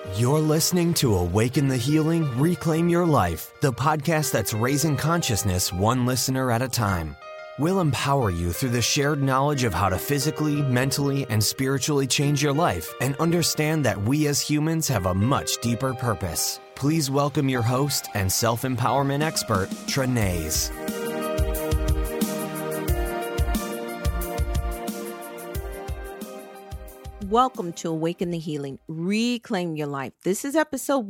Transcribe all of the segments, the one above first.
You're listening to Awaken the Healing, Reclaim Your Life, the podcast that's raising consciousness one listener at a time. We'll empower you through the shared knowledge of how to physically, mentally, and spiritually change your life and understand that we as humans have a much deeper purpose. Please welcome your host and self-empowerment expert, Trenaze. Welcome to Awaken the Healing, Reclaim Your Life. This is episode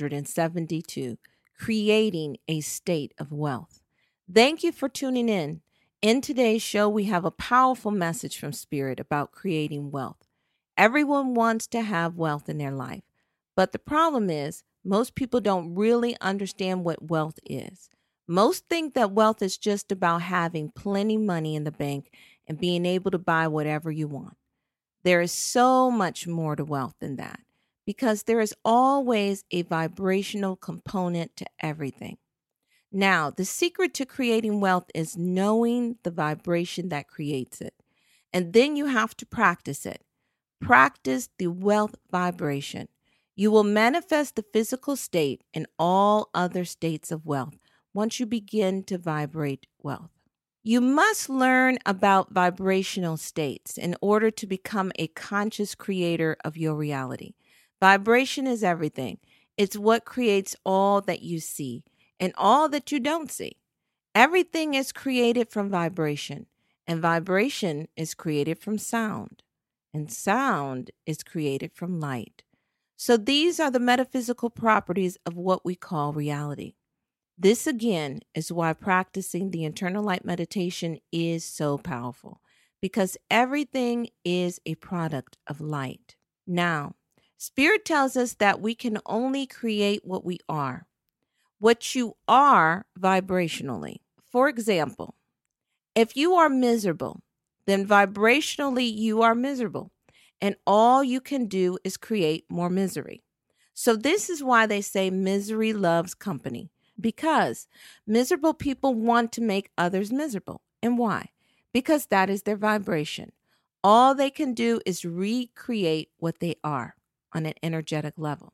172, Creating a State of Wealth. Thank you for tuning in. In today's show, we have a powerful message from Spirit about creating wealth. Everyone wants to have wealth in their life, but the problem is most people don't really understand what wealth is. Most think that wealth is just about having plenty of money in the bank and being able to buy whatever you want. There is so much more to wealth than that because there is always a vibrational component to everything. Now, the secret to creating wealth is knowing the vibration that creates it. And then you have to practice it. Practice the wealth vibration. You will manifest the physical state and all other states of wealth once you begin to vibrate wealth. You must learn about vibrational states in order to become a conscious creator of your reality. Vibration is everything. It's what creates all that you see and all that you don't see. Everything is created from vibration, and vibration is created from sound, and sound is created from light. So these are the metaphysical properties of what we call reality. This, again, is why practicing the internal light meditation is so powerful, because everything is a product of light. Now, Spirit tells us that we can only create what we are, what you are vibrationally. For example, if you are miserable, then vibrationally you are miserable, and all you can do is create more misery. So this is why they say misery loves company. Because miserable people want to make others miserable. And why? Because that is their vibration. All they can do is recreate what they are on an energetic level.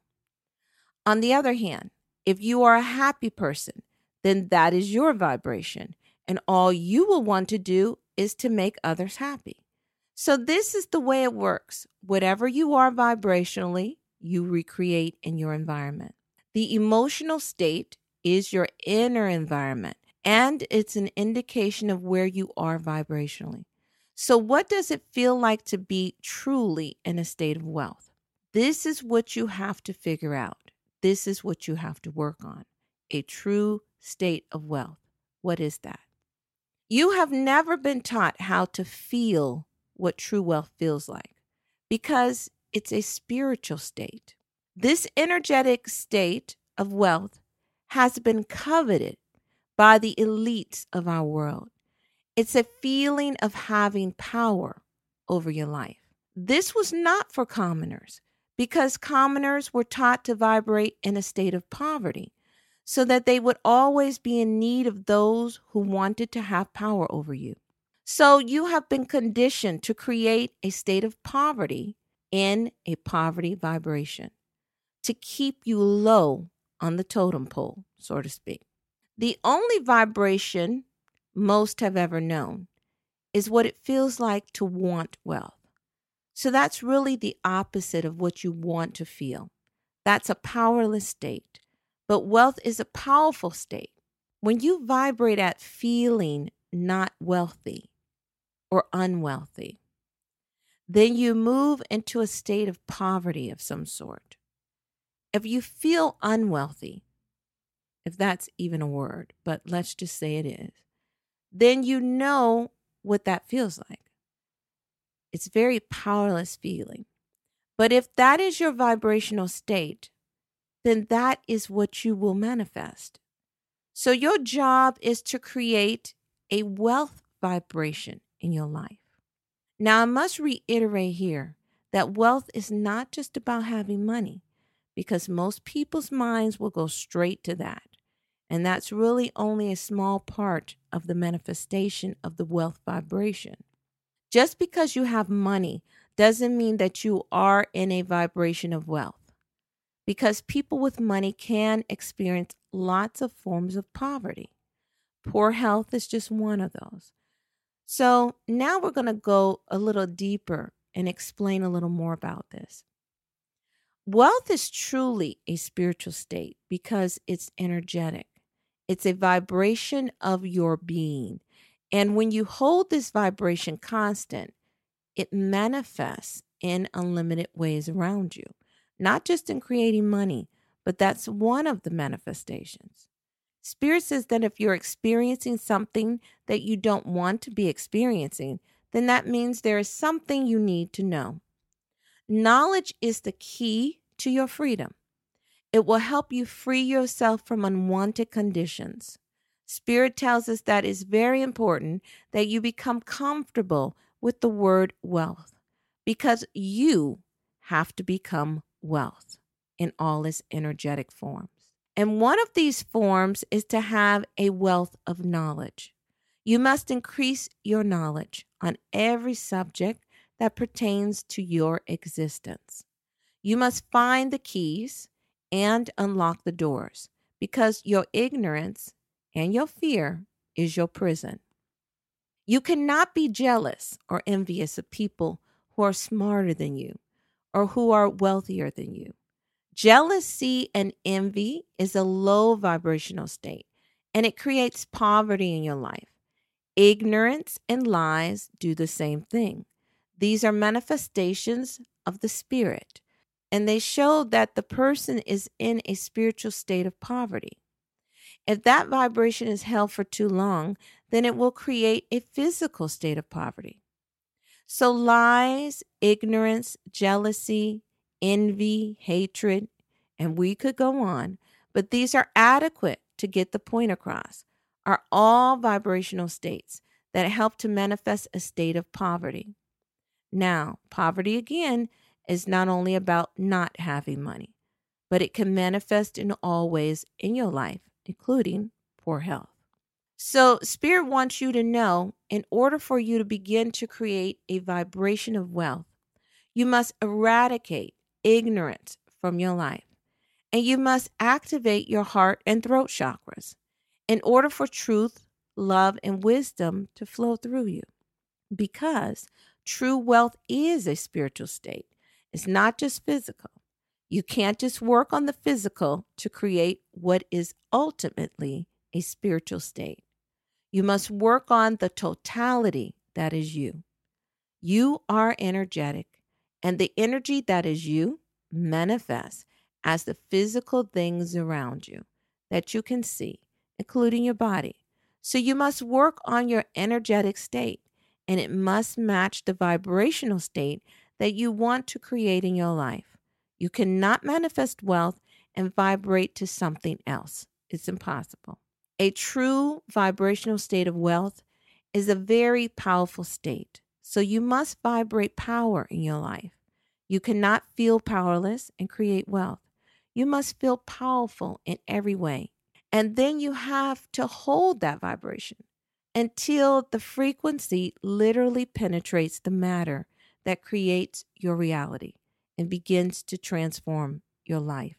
On the other hand, if you are a happy person, then that is your vibration. And all you will want to do is to make others happy. So this is the way it works. Whatever you are vibrationally, you recreate in your environment. The emotional state is your inner environment, and it's an indication of where you are vibrationally. So what does it feel like to be truly in a state of wealth? This is what you have to figure out. This is what you have to work on. A true state of wealth. What is that? You have never been taught how to feel what true wealth feels like because it's a spiritual state. This energetic state of wealth has been coveted by the elites of our world. It's a feeling of having power over your life. This was not for commoners because commoners were taught to vibrate in a state of poverty so that they would always be in need of those who wanted to have power over you. So you have been conditioned to create a state of poverty in a poverty vibration to keep you low on the totem pole, so to speak. The only vibration most have ever known is what it feels like to want wealth. So that's really the opposite of what you want to feel. That's a powerless state. But wealth is a powerful state. When you vibrate at feeling not wealthy or unwealthy, then you move into a state of poverty of some sort. If you feel unwealthy, if that's even a word, but let's just say it is, then you know what that feels like. It's a very powerless feeling. But if that is your vibrational state, then that is what you will manifest. So your job is to create a wealth vibration in your life. Now, I must reiterate here that wealth is not just about having money, because most people's minds will go straight to that. And that's really only a small part of the manifestation of the wealth vibration. Just because you have money doesn't mean that you are in a vibration of wealth. because people with money can experience lots of forms of poverty. Poor health is just one of those. So now we're going to go a little deeper and explain a little more about this. Wealth is truly a spiritual state because it's energetic. It's a vibration of your being. And when you hold this vibration constant, it manifests in unlimited ways around you, not just in creating money, but that's one of the manifestations. Spirit says that if you're experiencing something that you don't want to be experiencing, then that means there is something you need to know. Knowledge is the key to your freedom. It will help you free yourself from unwanted conditions. Spirit tells us that it's very important that you become comfortable with the word wealth, because you have to become wealth in all its energetic forms. And one of these forms is to have a wealth of knowledge. You must increase your knowledge on every subject that pertains to your existence. You must find the keys and unlock the doors, because your ignorance and your fear is your prison. You cannot be jealous or envious of people who are smarter than you or who are wealthier than you. Jealousy and envy is a low vibrational state, and it creates poverty in your life. Ignorance and lies do the same thing. These are manifestations of the spirit, and they show that the person is in a spiritual state of poverty. If that vibration is held for too long, then it will create a physical state of poverty. So lies, ignorance, jealousy, envy, hatred, and we could go on, but these are adequate to get the point across, are all vibrational states that help to manifest a state of poverty. Now, poverty again is not only about not having money, but it can manifest in all ways in your life, including poor health. So Spirit wants you to know, in order for you to begin to create a vibration of wealth, you must eradicate ignorance from your life, and you must activate your heart and throat chakras in order for truth, love, and wisdom to flow through you. Because true wealth is a spiritual state. It's not just physical. You can't just work on the physical to create what is ultimately a spiritual state. You must work on the totality that is you. You are energetic, and the energy that is you manifests as the physical things around you that you can see, including your body. So you must work on your energetic state, and it must match the vibrational state that you want to create in your life. You cannot manifest wealth and vibrate to something else. It's impossible. A true vibrational state of wealth is a very powerful state. So you must vibrate power in your life. You cannot feel powerless and create wealth. You must feel powerful in every way. And then you have to hold that vibration until the frequency literally penetrates the matter that creates your reality and begins to transform your life.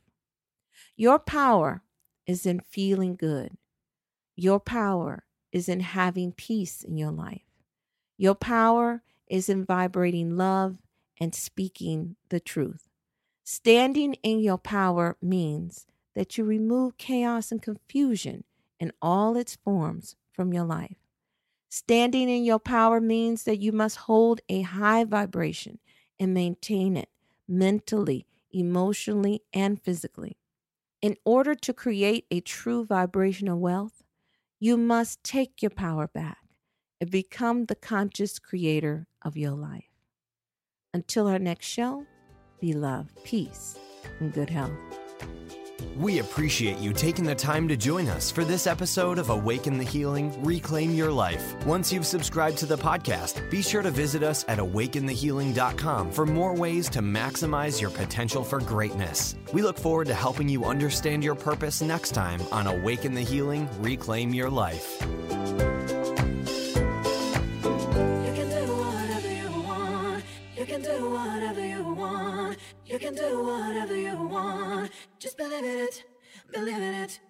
Your power is in feeling good. Your power is in having peace in your life. Your power is in vibrating love and speaking the truth. Standing in your power means that you remove chaos and confusion in all its forms from your life. Standing in your power means that you must hold a high vibration and maintain it mentally, emotionally, and physically. In order to create a true vibrational wealth, you must take your power back and become the conscious creator of your life. Until our next show, be love, peace, and good health. We appreciate you taking the time to join us for this episode of Awaken the Healing, Reclaim Your Life. Once you've subscribed to the podcast, be sure to visit us at awakenthehealing.com for more ways to maximize your potential for greatness. We look forward to helping you understand your purpose next time on Awaken the Healing, Reclaim Your Life. You can do whatever you want. Just believe in it, believe in it.